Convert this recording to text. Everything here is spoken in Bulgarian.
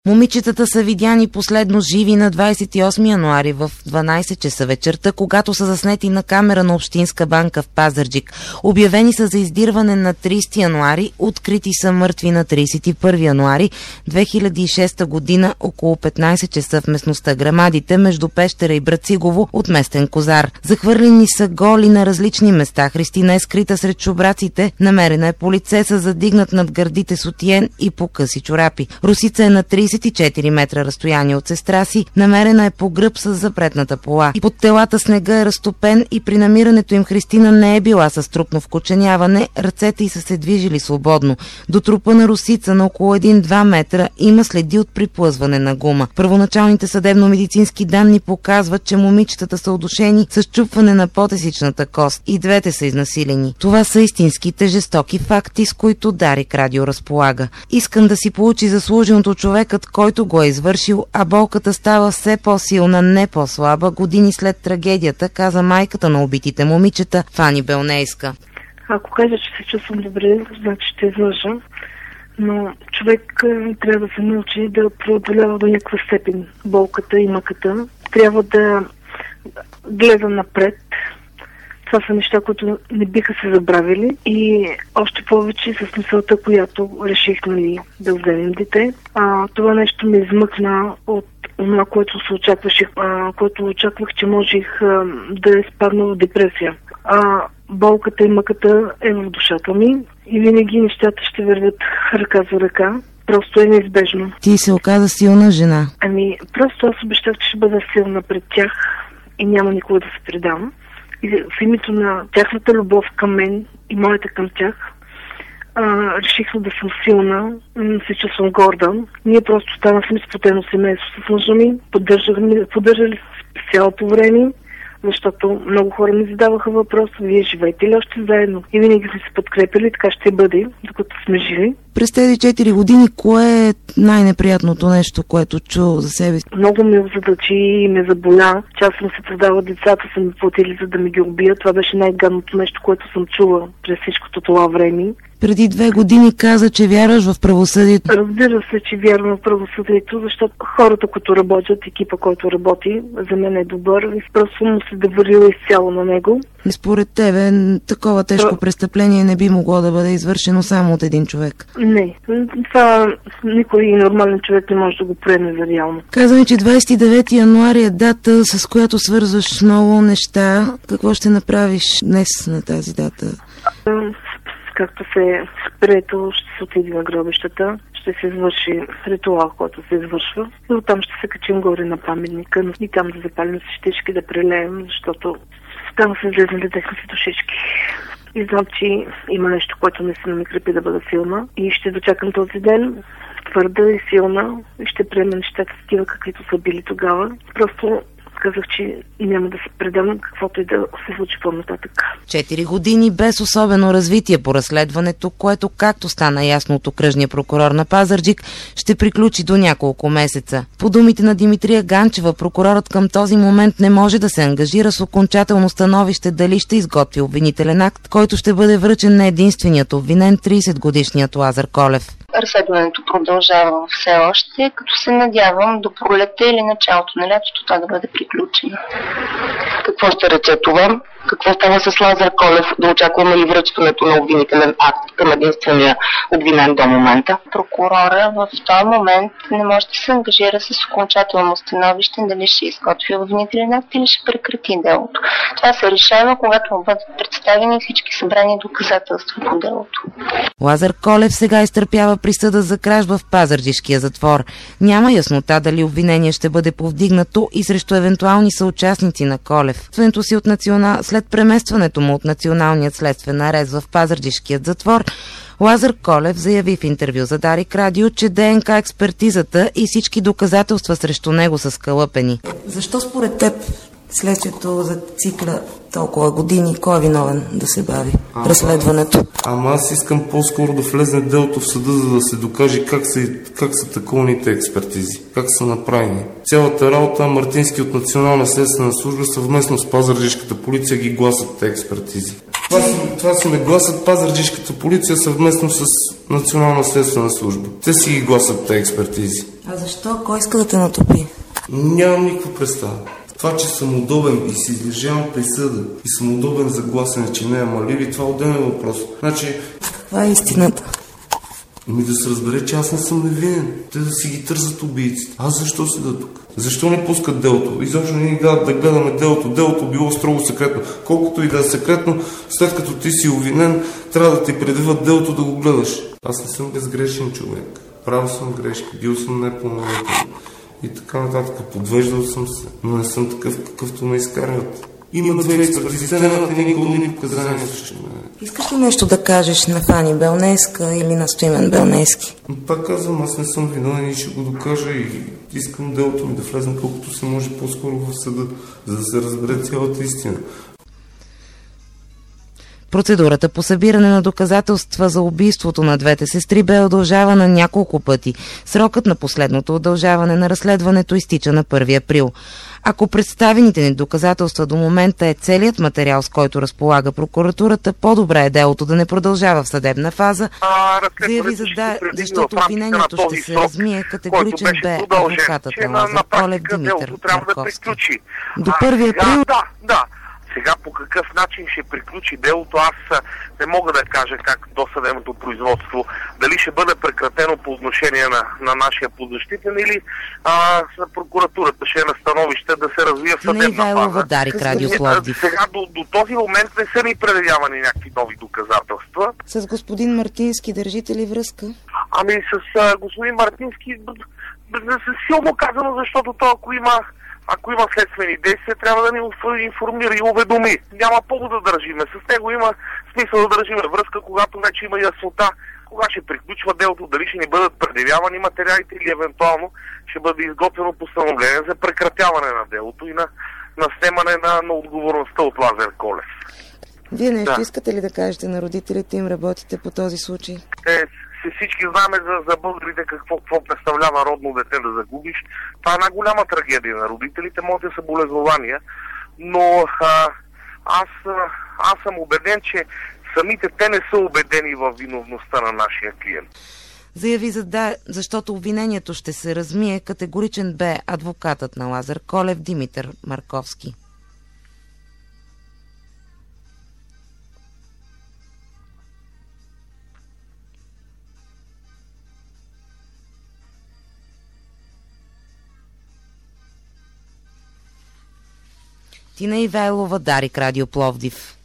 Момичетата са видяни последно живи на 28 януари в 12 часа вечерта, когато са заснети на камера на Общинска банка в Пазарджик. Обявени са за издирване на 30 януари, открити са мъртви на 31 януари 2006 година около 15 часа в местността Грамадите между Пещера и Брацигово от местен козар. Захвърлени са голи на различни места. Христина е скрита сред чубраците, намерена е по лице с задигнат над гърдите сутиен и по къси чорапи. Русица е на 34 метра разстояние от сестра си, намерена е по гръб с запретната пола. И под телата снега е разтопен и при намирането им Христина не е била с трупно вкоченяване, ръцете й са се движили свободно. До трупа на Русица на около 1-2 метра има следи от приплъзване на гума. Първоначалните съдебно-медицински данни показват, че момичетата са удушени с чупване на потесичната кост. И двете са изнасилени. Това са истинските жестоки факти, с които Дарик Радио разполага. Искам да си получи заслуженото човекът, който го е извършил, а болката става все по-силна, не по-слаба, години след трагедията, каза майката на убитите момичета Фани Белнейска. Ако кажа, че се чувствам добре, значи ще излъжа, но човек трябва да се научи да преодолява до някаква степен болката и мъката. Трябва да гледа напред. Това са неща, които не биха се забравили и още повече с мисълта, която решихме да вземем дете. Това нещо ме измъкна от това, което очаквах, че можех да изпадна в депресия. Болката и мъката е в душата ми и винаги нещата ще вървят ръка за ръка. Просто е неизбежно. Ти се оказа силна жена. Просто аз обещах, че ще бъда силна пред тях и няма никога да се предам. И в името на тяхната любов към мен и моята към тях, реших да съм силна, се чувствам горда. Ние просто станахме сплотено семейство с мъжа ми, поддържали цялото време, защото много хора ми задаваха въпрос: вие живеете ли още заедно? И винаги сме се подкрепили, така ще бъде, докато сме живи. През тези 4 години, кое е най-неприятното нещо, което чу за себе си? Много ме озадачи и ме заболя, че аз съм се продала, децата са ми платили, за да ми ги убият. Това беше най-гадното нещо, което съм чула през всичкото това време. Преди 2 години каза, че вярваш в правосъдието. Разбира се, че вярвам в правосъдието, защото хората, които работят, екипа, който работи, за мен е добър и просто му се доверила изцяло на него. И според тебе такова тежко престъпление не би могло да бъде извършено само от един човек? Не. Това никой нормален човек не може да го приеме за реално. Каза ми, че 29 януари е дата, с която свързваш много неща. Какво ще направиш днес на тази дата? Както се прието, ще се отиде на гробищата, ще се извърши ритуал, който се извършва. И оттам ще се качим горе на паметника и там да запалим свещички, да прелеем, защото там са влезнали техните душички. И знам, че има нещо, което не се ме крепи да бъда силна. И ще дочакам този ден твърда и силна и ще приема нещата такива, каквито са били тогава. Просто казах, че няма да се предам каквото и да се случи по-нататък. 4 години без особено развитие по разследването, което, както стана ясно от окръжния прокурор на Пазарджик, ще приключи до няколко месеца. По думите на Димитрия Ганчева, прокурорът към този момент не може да се ангажира с окончателно становище дали ще изготви обвинителен акт, който ще бъде връчен на единственият обвинен 30-годишният Лазар Колев. Разследването продължава все още, като се надявам до пролетта или началото на лятото това да бъде приключено. Какво ще рече това? Какво става с Лазар Колев? Да очакваме ли връчването на обвинителен акт към единствения обвинен до момента? Прокурора в този момент не може да се ангажира с окончателно становище дали ще изготви обвинителен акт или ще прекрати делото. Това се решава, когато му бъдат представени всички събрани доказателства по делото. Лазар Колев сега изтърпява присъда за кражба в пазарджишкия затвор. Няма яснота дали обвинение ще бъде повдигнато и срещу евентуални съучастници на Колев. След преместването му от Националният следствен арест в пазарджишкият затвор, Лазар Колев заяви в интервю за Дарик Радио, че ДНК експертизата и всички доказателства срещу него са скалъпени. Защо според теб следствието зацикля толкова години? Кой е виновен да се бави разследването? Аз искам по-скоро да влезне делото в съда, за да се докаже как са тъкълните експертизи, как са направени. Цялата работа Мартински от Национална следствена служба съвместно с пазарджишката полиция ги гласат те експертизи. Това се нагласят пазарджишката полиция съвместно с Национална следствена служба. Те си ги гласат тези експертизи. А защо? Кой иска да те натопи? Нямам никаква представа. Това, че съм удобен и си излежавам присъда и съм удобен за гласене, че не е маливи, това отделен въпрос. Значи... Каква е истината? Да се разбере, че аз не съм невинен. Те да си ги търсят убийците. Аз защо седа тук? Защо не пускат делото? Изобщо не ни дадат да гледаме делото. Делото било строго секретно. Колкото и да е секретно, след като ти си обвинен, трябва да ти предават делото да го гледаш. Аз не съм безгрешен човек. Правил съм грешки, бил съм непълнолетен. И така нататък. Подвеждал съм се, но не съм такъв, какъвто ме изкарват. Има две експертизи, те нямат едни години показания срещу мен. Искаш ли нещо да кажеш на Фани Белнеска или на Стоимен Белнески? Пак казвам, аз не съм виновен и ще го докажа и искам делото ми да влезне колкото се може по-скоро в съда, за да се разбере цялата истина. Процедурата по събиране на доказателства за убийството на двете сестри бе удължавана няколко пъти. Срокът на последното удължаване на разследването изтича на 1 април. Ако представените ни доказателства до момента е целият материал, с който разполага прокуратурата, по-добре е делото да не продължава в съдебна фаза, заяви защото обвинението ще се размие, категоричен бе адвокатът на Лазар Колев Димитър Марковски. До 1 април... Да. Сега по какъв начин ще приключи делото, аз не мога да кажа как досъдебното производство, дали ще бъде прекратено по отношение на нашия подзащитен или прокуратурата ще е на становище да се развие в съдебна фаза. Дарик, Радио Пловдив. Сега до този момент не са ни предявявани някакви нови доказателства. С господин Мартински държите ли връзка? Ами с господин Мартински силно казано, защото то ако има следствени действия, трябва да ни информира и уведоми. Няма повод да държиме. С него има смисъл да държиме връзка, когато вече има яснота кога ще приключва делото, дали ще ни бъдат предявявани материалите или евентуално ще бъде изготвено постановление за прекратяване на делото и на снемане на отговорността от Лазар Колев. Вие нещо искате ли да кажете на родителите им, работите по този случай? Всички знаем за българите какво представлява родно дете да загубиш. Това е една голяма трагедия на родителите, моите съболезнования, но аз съм убеден, че самите те не са убедени в виновността на нашия клиент. Заяви защото обвинението ще се размие, категоричен бе адвокатът на Лазар Колев Димитър Марковски. Тина Ивайлова, Дарик, Радио Пловдив.